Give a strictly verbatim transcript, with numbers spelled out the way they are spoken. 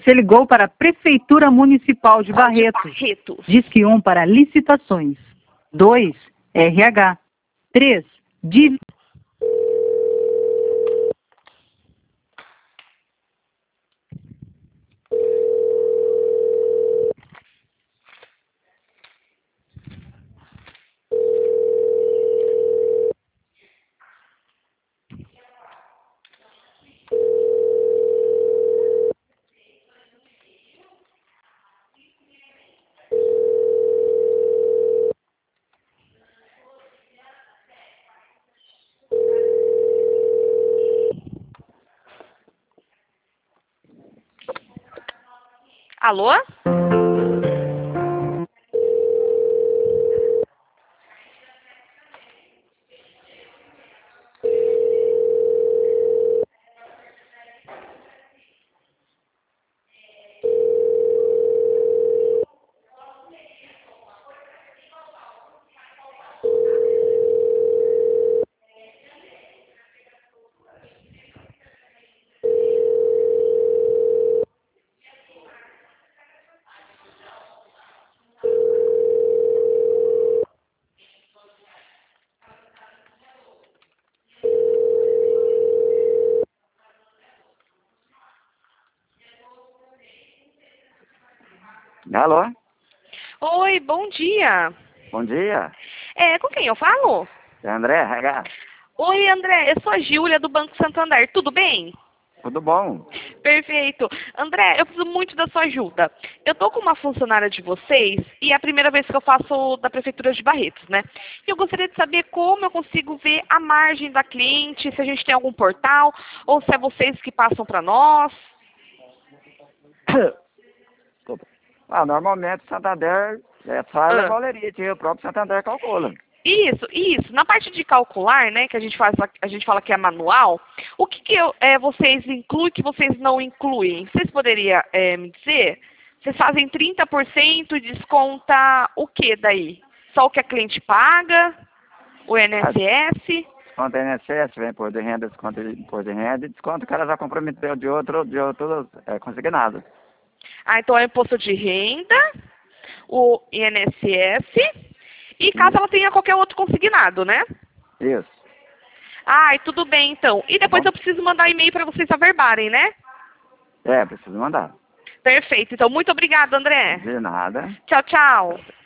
Você ligou para a Prefeitura Municipal de Barretos. Barretos. Disque um para licitações. dois, R H. três, D... Alô? Alô? Oi, bom dia. Bom dia. É, com quem eu falo? É André, R H. Oi, André, eu sou a Júlia do Banco Santander, tudo bem? Tudo bom? Perfeito. André, eu preciso muito da sua ajuda. Eu tô com uma funcionária de vocês e é a primeira vez que eu faço da Prefeitura de Barretos, né? E eu gostaria de saber como eu consigo ver a margem da cliente, se a gente tem algum portal ou se é vocês que passam para nós. Desculpa. Ah, normalmente o Santander é só a Ah. Valerite e o próprio Santander calcula. Isso, isso. Na parte de calcular, né, que a gente faz, a gente fala que é manual, o que, que eu, é, vocês incluem que vocês não incluem? Vocês poderiam é, me dizer? Vocês fazem trinta por cento e desconta o que daí? Só o que a cliente paga? O I N S S? Desconto I N S S, vem por de renda, desconto de imposto de renda e desconto que ela já comprometeu de outro, de outro é, consignado. Ah, então é imposto de renda, o I N S S e caso ela tenha qualquer outro consignado, né? Isso. Ai, tudo bem então. E depois Tá eu preciso mandar e-mail para vocês averbarem, né? É, preciso mandar. Perfeito. Então, muito obrigada, André. De nada. Tchau, tchau.